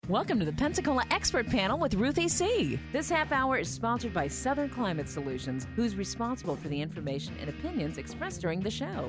Welcome to the Pensacola Expert Panel with Ruth AC. This half hour is sponsored by Southern Climate Solutions, who's responsible for the information and opinions expressed during the show.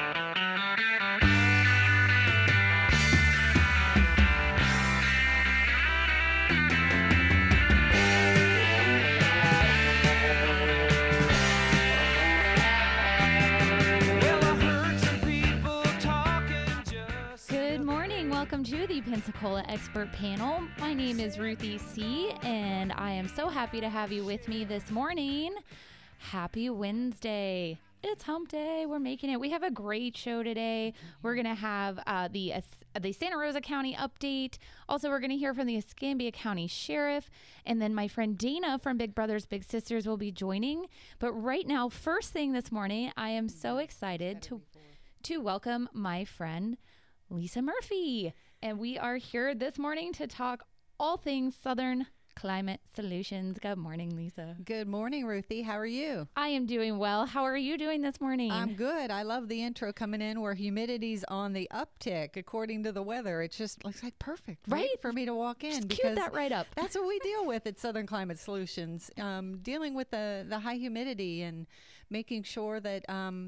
Welcome to the Pensacola Expert Panel. My name is Ruth E.C., and I am so happy to have you with me this morning. Happy Wednesday. It's hump day. We're making it. We have a great show today. We're going to have the Santa Rosa County update. Also, we're going to hear from the Escambia County Sheriff. And then my friend Dana from Big Brothers Big Sisters will be joining. But right now, first thing this morning, I am so excited to welcome my friend Lisa Murphy. And we are here this morning to talk all things Southern Climate Solutions. Good morning, Lisa. Good morning, Ruthie. How are you? I am doing well. How are you doing this morning? I'm good. I love the intro coming in where humidity's on the uptick according to the weather. It just looks like perfect, right? For me to walk in. Just cue that right up. That's what we deal with at Southern Climate Solutions, dealing with the high humidity and making sure that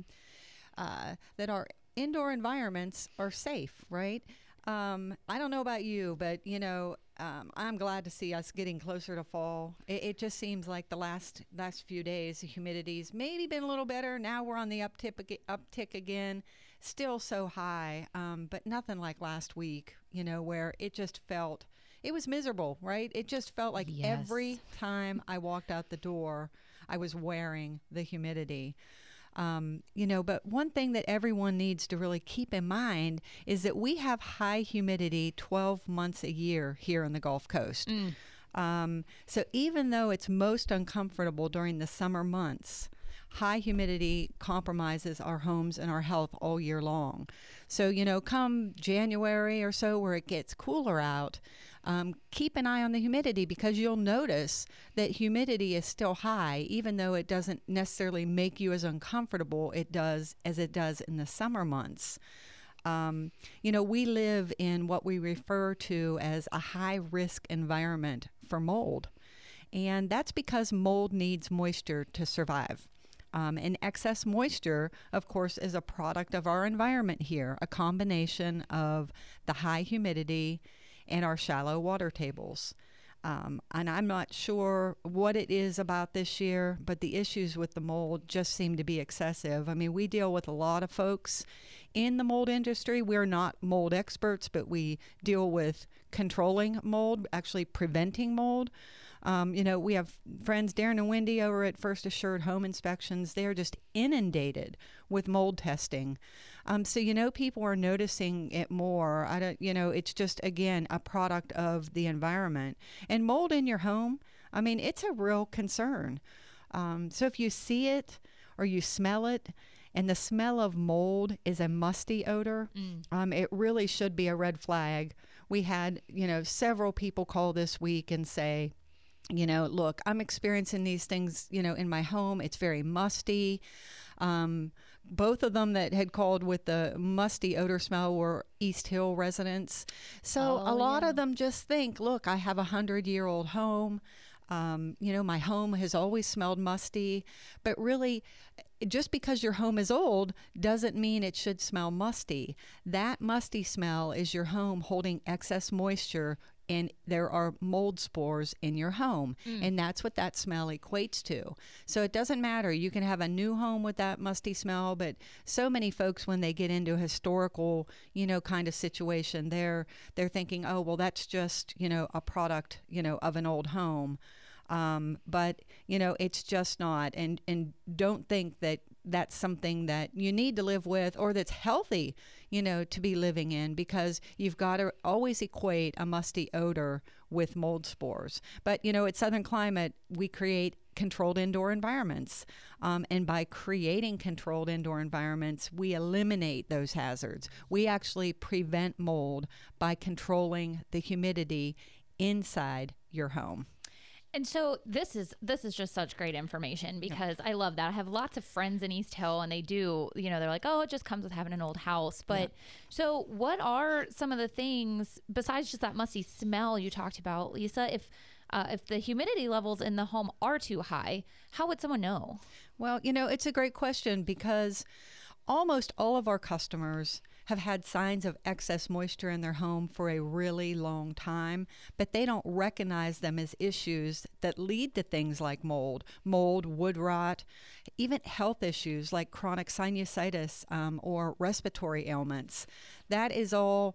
that our indoor environments are safe, right? I don't know about you, but, I'm glad to see us getting closer to fall. It just seems like the last few days, the humidity's maybe been a little better. Now we're on the uptick again, still so high, but nothing like last week, where it just felt, it was miserable, right? It just felt like every time I walked out the door, I was wearing the humidity. But one thing that everyone needs to really keep in mind is that we have high humidity 12 months a year here on the Gulf Coast. So even though it's most uncomfortable during the summer months, high humidity compromises our homes and our health all year long. So, come January or so where it gets cooler out, keep an eye on the humidity because you'll notice that humidity is still high, even though it doesn't necessarily make you as uncomfortable as it does in the summer months. We live in what we refer to as a high-risk environment for mold, and that's because mold needs moisture to survive. And excess moisture, of course, is a product of our environment here, a combination of the high humidity and our shallow water tables. And I'm not sure what it is about this year, but the issues with the mold just seem to be excessive. I mean, we deal with a lot of folks in the mold industry. We're not mold experts, but we deal with controlling mold, actually preventing mold. We have friends, Darren and Wendy, over at First Assured Home Inspections. They are just inundated with mold testing. So people are noticing it more. It's just, again, a product of the environment. And mold in your home, it's a real concern. So if you see it or you smell it, and the smell of mold is a musty odor, it really should be a red flag. We had, several people call this week and say, look, I'm experiencing these things, in my home. It's very musty. Both of them that had called with the musty odor smell were East Hill residents. So a lot of them just think, look, I have a 100-year-old home. My home has always smelled musty. But really, just because your home is old doesn't mean it should smell musty. That musty smell is your home holding excess moisture, and there are mold spores in your home. And that's what that smell equates to. So it doesn't matter. You can have a new home with that musty smell, but so many folks, when they get into a historical, kind of situation, they're thinking, oh, well, that's just, a product, of an old home. But, it's just not. And don't think that that's something that you need to live with or that's healthy, to be living in, because you've got to always equate a musty odor with mold spores. But, at Southern Climate, we create controlled indoor environments. And by creating controlled indoor environments, we eliminate those hazards. We actually prevent mold by controlling the humidity inside your home. And so this is just such great information because I love that. I have lots of friends in East Hill and they do, they're like, oh, it just comes with having an old house. But so what are some of the things besides just that musty smell you talked about, Lisa? If the humidity levels in the home are too high, how would someone know? Well, it's a great question because almost all of our customers have had signs of excess moisture in their home for a really long time, but they don't recognize them as issues that lead to things like mold, wood rot, even health issues like chronic sinusitis or respiratory ailments. That is all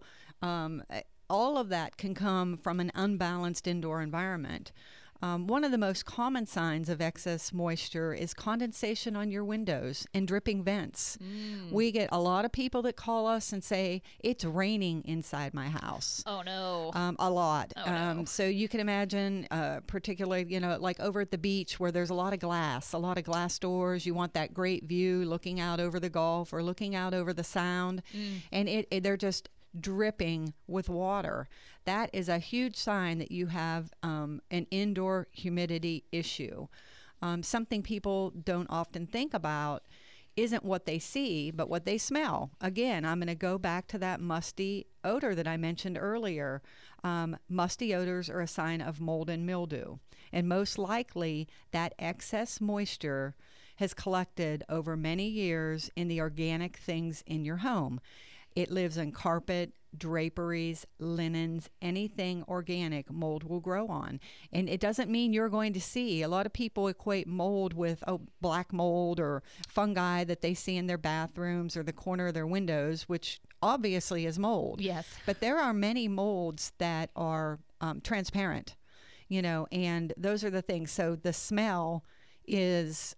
of that can come from an unbalanced indoor environment. One of the most common signs of excess moisture is condensation on your windows and dripping vents. We get a lot of people that call us and say, it's raining inside my house. Oh, no. A lot. Oh, no. So you can imagine, particularly, like over at the beach where there's a lot of glass doors. You want that great view looking out over the Gulf or looking out over the Sound. And they're just dripping with water. That is a huge sign that you have an indoor humidity issue. Something people don't often think about isn't what they see, but what they smell. Again, I'm going to go back to that musty odor that I mentioned earlier. Musty odors are a sign of mold and mildew. And most likely, that excess moisture has collected over many years in the organic things in your home. It lives in carpet, draperies, linens, anything organic mold will grow on. And it doesn't mean you're going to see. A lot of people equate mold with black mold or fungi that they see in their bathrooms or the corner of their windows, which obviously is mold. Yes. But there are many molds that are transparent, and those are the things. So the smell is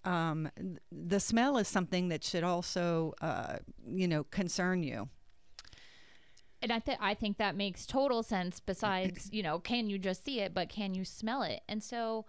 something that should also, concern you. And I think that makes total sense besides, can you just see it, but can you smell it? And so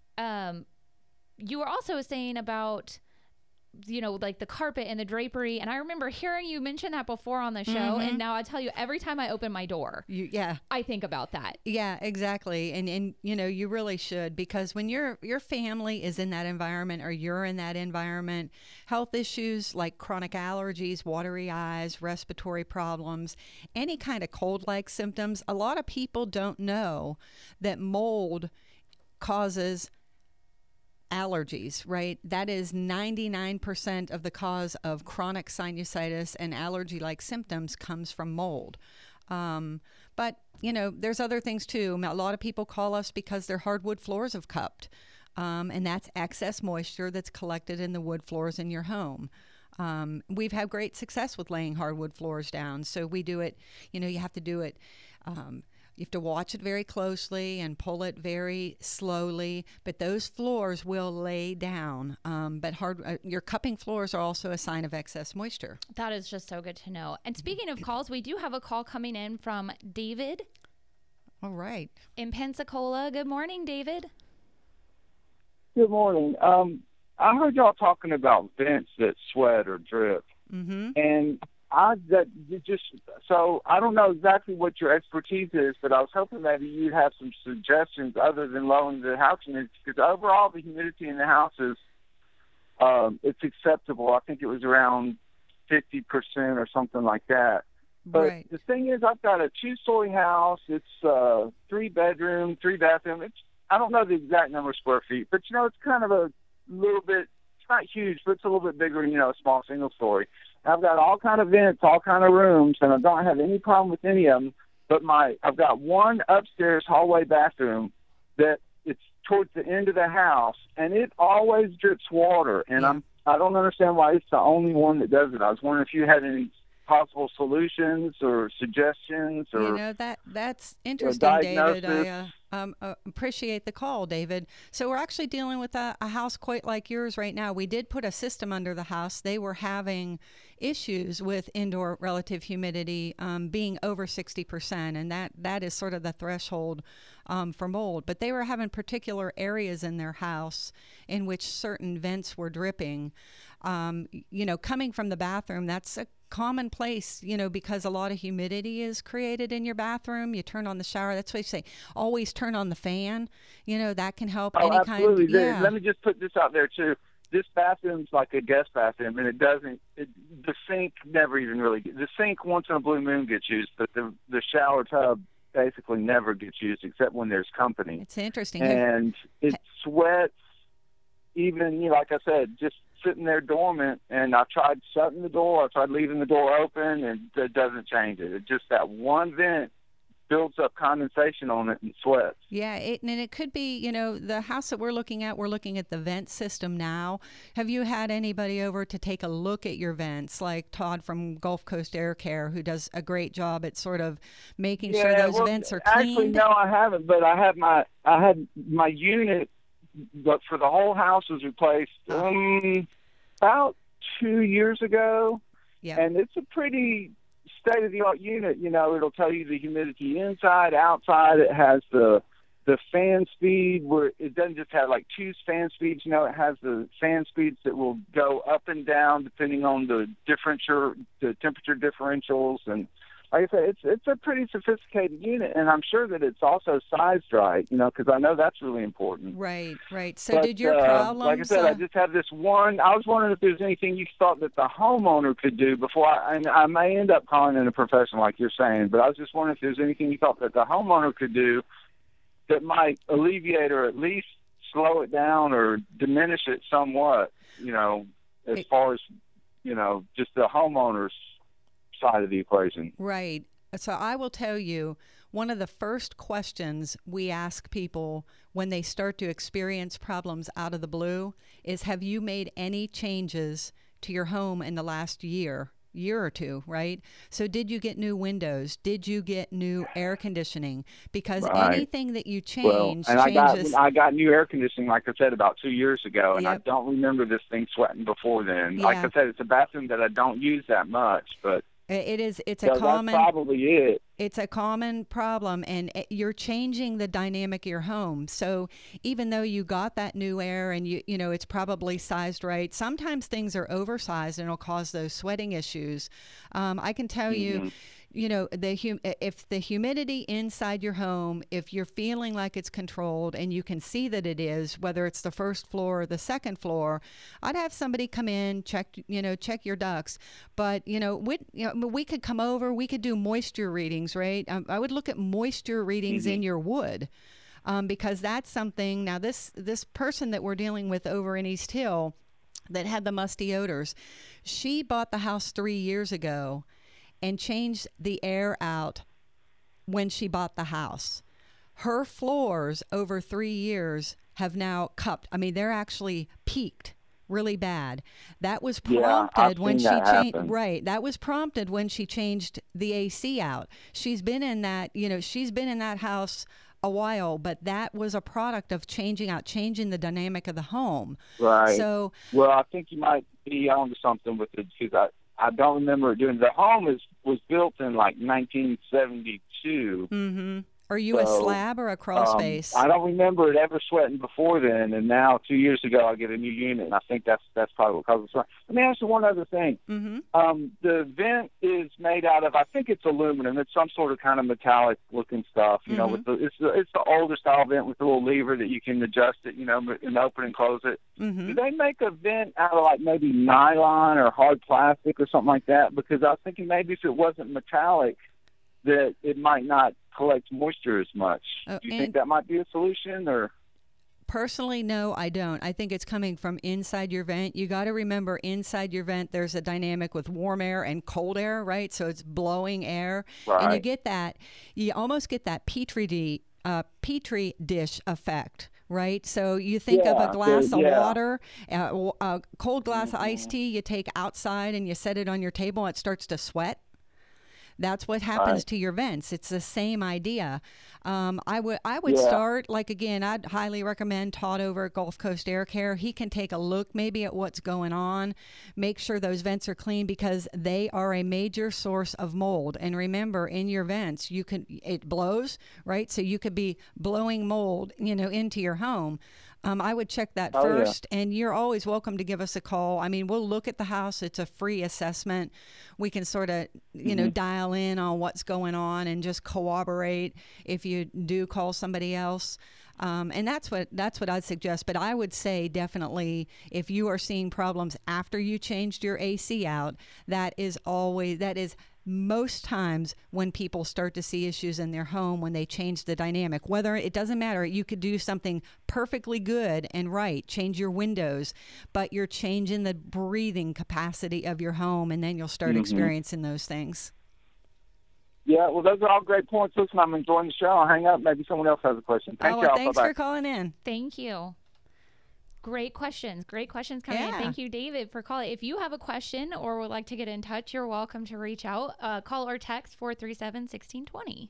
you were also saying about, like the carpet and the drapery. And I remember hearing you mention that before on the show. And now I tell you, every time I open my door, I think about that. Yeah, exactly. And you really should, because when your family is in that environment or you're in that environment, health issues like chronic allergies, watery eyes, respiratory problems, any kind of cold-like symptoms, a lot of people don't know that mold causes allergies, right? That is 99% of the cause of chronic sinusitis and allergy-like symptoms comes from mold. But, there's other things too. A lot of people call us because their hardwood floors have cupped. And that's excess moisture that's collected in the wood floors in your home. We've had great success with laying hardwood floors down. So we do it, you have to do it. You have to watch it very closely and pull it very slowly, but those floors will lay down. But your cupping floors are also a sign of excess moisture. That is just so good to know. And speaking of calls, we do have a call coming in from David. All right. In Pensacola. Good morning, David. Good morning. I heard y'all talking about vents that sweat or drip. And I don't know exactly what your expertise is, but I was hoping maybe you'd have some suggestions other than lowering the house humidity, because overall the humidity in the house is it's acceptable. I think it was around 50% or something like that. But the thing is, I've got a 2-story house. It's 3-bedroom, 3-bathroom. I don't know the exact number of square feet, but it's kind of a little bit. It's not huge, but it's a little bit bigger than a small single story. I've got all kind of vents, all kind of rooms, and I don't have any problem with any of them. But I've got one upstairs hallway bathroom that it's towards the end of the house, and it always drips water. And I don't understand why it's the only one that does it. I was wondering if you had any possible solutions or suggestions or that's interesting, David. I appreciate the call, David. So we're actually dealing with a house quite like yours right now. We did put a system under the house. They were having issues with indoor relative humidity being over 60%, and that is sort of the threshold for mold. But they were having particular areas in their house in which certain vents were dripping. Coming from the bathroom, that's a commonplace, because a lot of humidity is created in your bathroom. You turn on the shower. That's why you say always turn on the fan. That can help. Oh, any absolutely. kind. Yeah. Let me just put this out there too. This bathroom's like a guest bathroom, and the sink never even really. The sink once in a blue moon gets used, but the shower tub basically never gets used except when there's company. It's interesting. And it sweats. Even, like I said, just sitting there dormant, and I tried shutting the door, I tried leaving the door open, and it doesn't change it. It's just that one vent builds up condensation on it and sweats. Yeah, and it could be, the house that we're looking at the vent system now. Have you had anybody over to take a look at your vents, like Todd from Gulf Coast Air Care, who does a great job at sort of making sure those vents are cleaned? Actually, no, I haven't, but I had my unit. But for the whole house was replaced about 2 years ago, and it's a pretty state-of-the-art unit. It'll tell you the humidity inside, outside. It has the fan speed where it doesn't just have like two fan speeds. It has the fan speeds that will go up and down depending on the temperature differentials. And like I said, it's a pretty sophisticated unit, and I'm sure that it's also sized right, because I know that's really important. Right. So did your problems... like I said, I just have this one. I was wondering if there's anything you thought that the homeowner could do before I may end up calling in a professional like you're saying, but I was just wondering if there's anything you thought that the homeowner could do that might alleviate or at least slow it down or diminish it somewhat, as far as, just the homeowner's side of the equation. Right. So I will tell you, one of the first questions we ask people when they start to experience problems out of the blue is, have you made any changes to your home in the last year or two, right? So did you get new windows? Did you get new air conditioning? Because anything that you change changes. I got new air conditioning, like I said, about 2 years ago, and I don't remember this thing sweating before then. Yeah. Like I said, it's a bathroom that I don't use that much, but it's that's probably it. It's a common problem, and you're changing the dynamic of your home. So even though you got that new air and you know it's probably sized right, sometimes things are oversized and it'll cause those sweating issues. I can tell you, if the humidity inside your home, if you're feeling like it's controlled and you can see that it is, whether it's the first floor or the second floor, I'd have somebody come in, check your ducts. But we could come over, we could do moisture readings, right? I would look at moisture readings in your wood. Because that's something. Now this person that we're dealing with over in East Hill that had the musty odors, she bought the house 3 years ago and changed the air out when she bought the house. Her floors over 3 years have now cupped. I mean, they're actually peaked really bad. That was prompted when she changed. Right. That was prompted when she changed the AC out. She's been in that house a while, but that was a product of changing the dynamic of the home. Right. So, well, I think you might be onto something with it, because I don't remember doing. The home was built in like 1972. Mm-hmm. Are you a slab or a crawl space? I don't remember it ever sweating before then, and now 2 years ago I get a new unit, and I think that's probably what causes it. Let me ask you one other thing. Mm-hmm. The vent is made out of, I think it's aluminum. It's some sort of kind of metallic looking stuff. With it's the older style vent with the little lever that you can adjust it, and open and close it. Mm-hmm. Do they make a vent out of like maybe nylon or hard plastic or something like that? Because I was thinking maybe if it wasn't metallic, that it might not collect moisture as much. Do you think that might be a solution? Or personally, no, I don't. I think it's coming from inside your vent. You got to remember, inside your vent, there's a dynamic with warm air and cold air, right? So it's blowing air, and you almost get that petri dish effect. Right, so you think of a glass of water, a cold glass of iced tea. You take outside and you set it on your table, and it starts to sweat. That's what happens to your vents. It's the same idea. I would start, I'd highly recommend Todd over at Gulf Coast Air Care. He can take a look maybe at what's going on, make sure those vents are clean, because they are a major source of mold. And remember, in your vents, it blows, right? So you could be blowing mold, into your home. I would check that Oh, yeah. first, and you're always welcome to give us a call. I mean, we'll look at the house. It's a free assessment. We can sort of, dial in on what's going on and just corroborate if you do call somebody else. And that's what I'd suggest. But I would say definitely if you are seeing problems after you changed your AC out, that is most times when people start to see issues in their home when they change the dynamic. Whether it doesn't matter, you could do something perfectly good and right, change your windows, but you're changing the breathing capacity of your home, and then you'll start experiencing those things. Yeah, well, those are all great points. Listen, I'm enjoying the show. I'll hang up. Maybe someone else has a question. Thank y'all. Thanks Bye-bye. for calling in. Thank you. Great questions coming in. Thank you, David, for calling. If you have a question or would like to get in touch, you're welcome to reach out. Call or text 437-1620.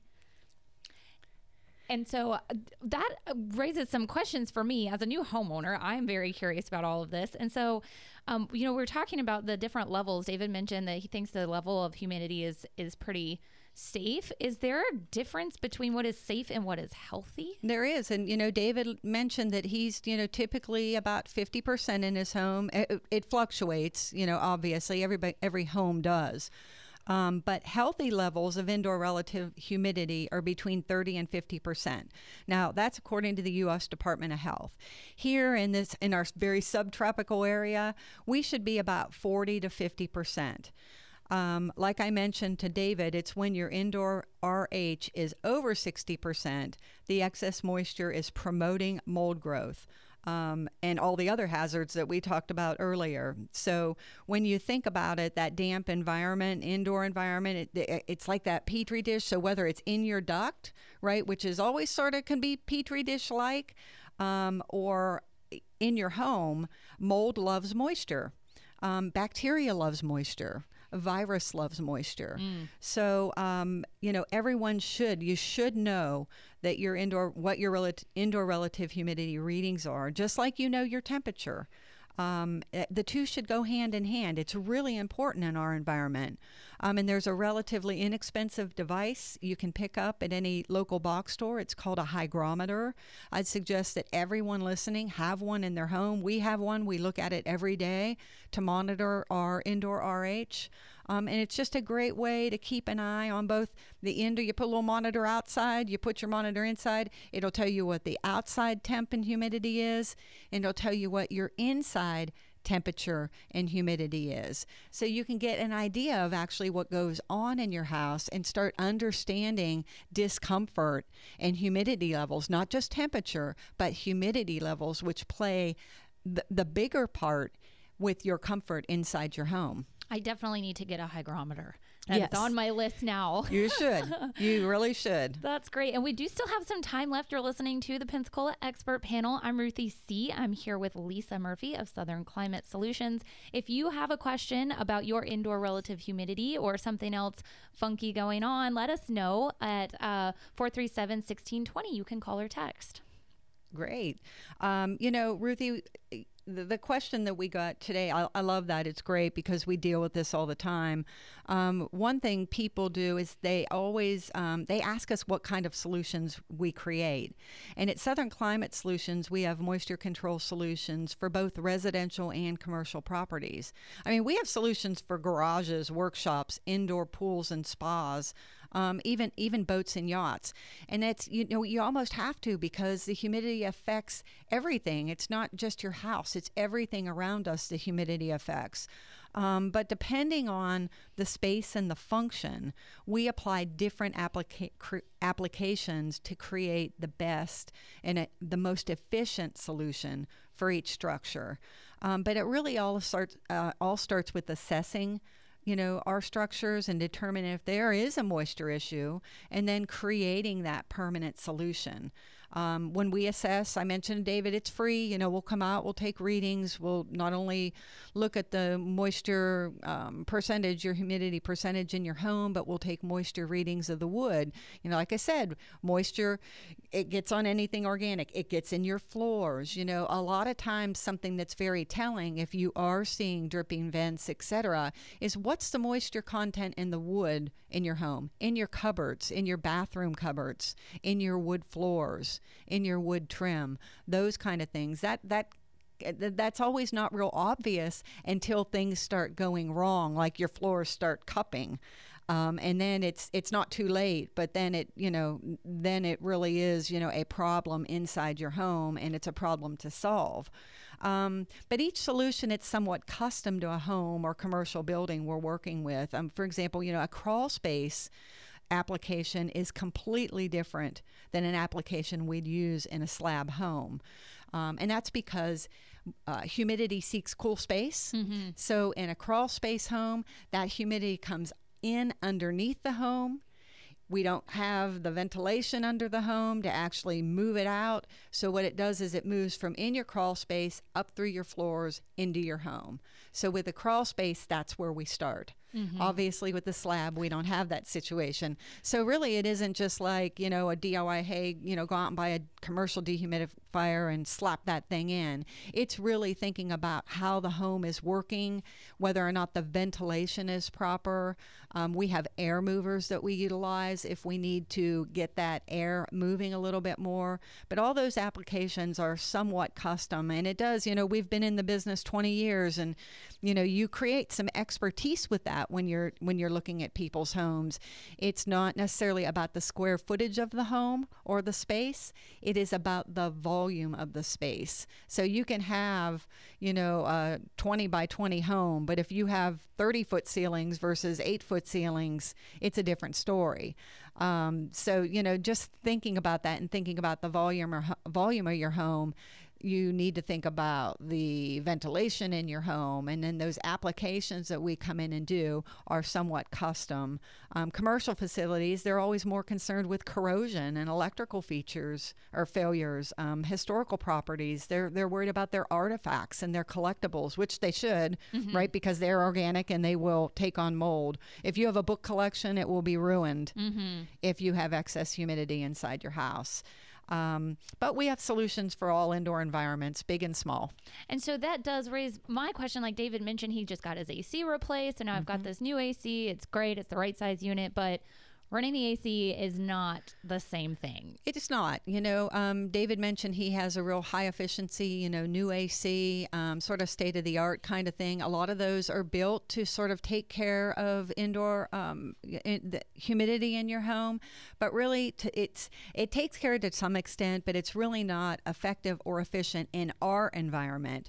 And so that raises some questions for me as a new homeowner. I'm very curious about all of this. And so, we're talking about the different levels. David mentioned that he thinks the level of humidity is pretty safe. Is there a difference between what is safe and what is healthy? There is. And, David mentioned that he's, typically about 50% in his home. It fluctuates, obviously every home does. But healthy levels of indoor relative humidity are between 30 and 50%. Now, that's according to the U.S. Department of Health. Here in our very subtropical area, we should be about 40 to 50%. Like I mentioned to David, it's when your indoor RH is over 60%, the excess moisture is promoting mold growth. And all the other hazards that we talked about earlier. So when you think about it, that damp environment, indoor environment, it's like that Petri dish. So whether it's in your duct, right, which is always sort of can be Petri dish-like, or in your home, mold loves moisture. Bacteria loves moisture. Virus loves moisture. So, everyone you should know that what your indoor relative humidity readings are, just like your temperature. The two should go hand in hand. It's really important in our environment. And there's a relatively inexpensive device you can pick up at any local box store. It's called a hygrometer. I'd suggest that everyone listening have one in their home. We have one. We look at it every day to monitor our indoor RH. And it's just a great way to keep an eye on both the indoor. You put a little monitor outside, you put your monitor inside. It'll tell you what the outside temp and humidity is, and it'll tell you what your inside temperature and humidity is. So you can get an idea of actually what goes on in your house and start understanding discomfort and humidity levels, not just temperature, but humidity levels, which play the bigger part with your comfort inside your home. I definitely need to get a hygrometer. That's Yes. on my list now. You should. You really should. That's great. And we do still have some time left. You're listening to the Pensacola Expert Panel. I'm Ruthie C. I'm here with Lisa Murphy of Southern Climate Solutions. If you have a question about your indoor relative humidity or something else funky going on, let us know at 437-1620. You can call or text. Great. Ruthie, the question that we got today, I love that. It's great because we deal with this all the time. One thing people do is they always, they ask us what kind of solutions we create. And at Southern Climate Solutions, we have moisture control solutions for both residential and commercial properties. I mean, we have solutions for garages, workshops, indoor pools and spas, even boats and yachts. And that's, you almost have to, because the humidity affects everything. It's not just your house, it's everything around us the humidity affects. But depending on the space and the function, we apply different applications to create the best and the most efficient solution for each structure. But it really all starts with assessing our structures and determining if there is a moisture issue, and then creating that permanent solution. When we assess, I mentioned, David, it's free. We'll come out, we'll take readings. We'll not only look at the moisture percentage, your humidity percentage in your home, but we'll take moisture readings of the wood. Like I said, moisture, it gets on anything organic. It gets in your floors. A lot of times something that's very telling, if you are seeing dripping vents, etc., is what's the moisture content in the wood in your home, in your cupboards, in your bathroom cupboards, in your wood floors. in your wood trim, those kind of things. That's always not real obvious until things start going wrong, like your floors start cupping. And then it's not too late, but then it really is, a problem inside your home, and it's a problem to solve. But each solution, it's somewhat custom to a home or commercial building we're working with. For example, a crawl space application is completely different than an application we'd use in a slab home. And that's because humidity seeks cool space. Mm-hmm. So in a crawl space home, that humidity comes in underneath the home. We don't have the ventilation under the home to actually move it out. So what it does is it moves from in your crawl space up through your floors into your home. So with the crawl space, that's where we start. Mm-hmm. Obviously, with the slab, we don't have that situation. So really, it isn't just like, a DIY, hey, go out and buy a commercial dehumidifier and slap that thing in. It's really thinking about how the home is working, whether or not the ventilation is proper. We have air movers that we utilize if we need to get that air moving a little bit more. But all those applications are somewhat custom. And it does, we've been in the business 20 years, and, you create some expertise with that when you're looking at people's homes. It's not necessarily about the square footage of the home or the space. It is about the volume of the space. So you can have, a 20 by 20 home, but if you have 30-foot ceilings versus 8-foot ceilings, it's a different story. So, just thinking about that and thinking about the volume of your home, you need to think about the ventilation in your home, and then those applications that we come in and do are somewhat custom. Commercial facilities, they're always more concerned with corrosion and electrical features or failures. Historical properties, they're worried about their artifacts and their collectibles, which they should, mm-hmm. right? Because they're organic and they will take on mold. If you have a book collection, it will be ruined mm-hmm. if you have excess humidity inside your house. But we have solutions for all indoor environments, big and small. And so that does raise my question. Like David mentioned, he just got his AC replaced, and now mm-hmm. I've got this new AC. It's great. It's the right size unit, but running the AC is not the same thing. It is not. David mentioned he has a real high efficiency, new AC, sort of state of the art kind of thing. A lot of those are built to sort of take care of indoor the humidity in your home, but really it takes care to some extent, but it's really not effective or efficient in our environment.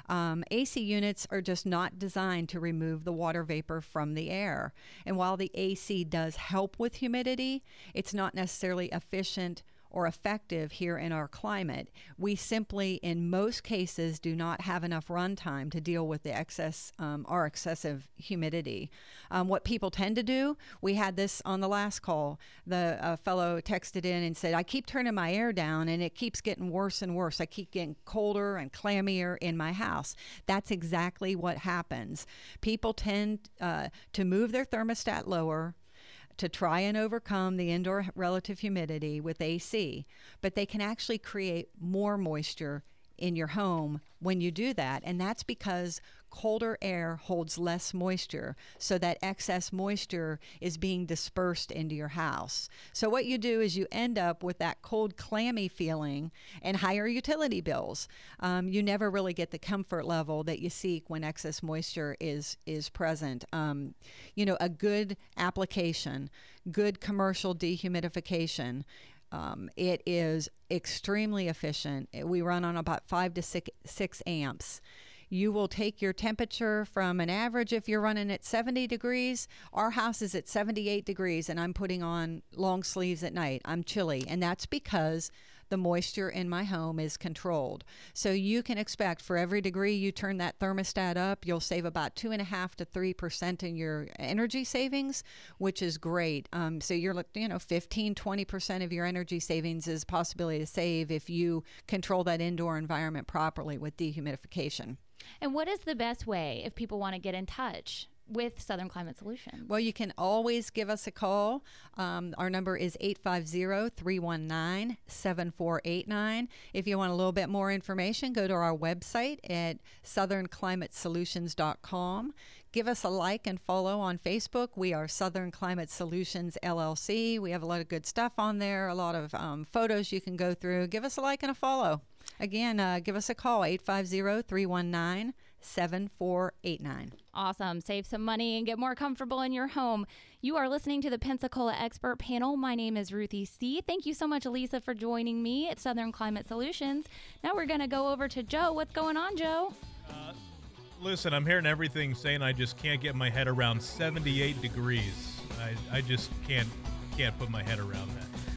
AC units are just not designed to remove the water vapor from the air. And while the AC does help with humidity, it's not necessarily efficient or effective here in our climate. We simply, in most cases, do not have enough runtime to deal with the excessive humidity. What people tend to do, we had this on the last call. The fellow texted in and said, I keep turning my air down and it keeps getting worse and worse. I keep getting colder and clammier in my house. That's exactly what happens. People tend to move their thermostat lower to try and overcome the indoor relative humidity with AC, but they can actually create more moisture in your home when you do that, and that's because colder air holds less moisture, so that excess moisture is being dispersed into your house. So what you do is you end up with that cold, clammy feeling and higher utility bills. You never really get the comfort level that you seek when excess moisture is present. A good application, good commercial dehumidification, it is extremely efficient. We run on about 5 to 6 amps. You will take your temperature from an average, if you're running at 70 degrees, our house is at 78 degrees, and I'm putting on long sleeves at night. I'm chilly, and that's because the moisture in my home is controlled. So you can expect for every degree you turn that thermostat up, you'll save about 2.5 to 3% in your energy savings, which is great. So you're 15, 20% of your energy savings is a possibility to save if you control that indoor environment properly with dehumidification. And what is the best way if people want to get in touch with Southern Climate Solutions? Well, you can always give us a call. Our number is 850-319-7489. If you want a little bit more information, go to our website at southernclimatesolutions.com. Give us a like and follow on Facebook. We are Southern Climate Solutions, LLC. We have a lot of good stuff on there, a lot of photos you can go through. Give us a like and a follow. Again, give us a call, 850-319-7489. Awesome. Save some money and get more comfortable in your home. You are listening to the Pensacola Expert Panel. My name is Ruthie C. Thank you so much, Elisa, for joining me at Southern Climate Solutions. Now we're going to go over to Joe. What's going on, Joe? Listen, I'm hearing everything saying I just can't get my head around 78 degrees. I just can't put my head around that.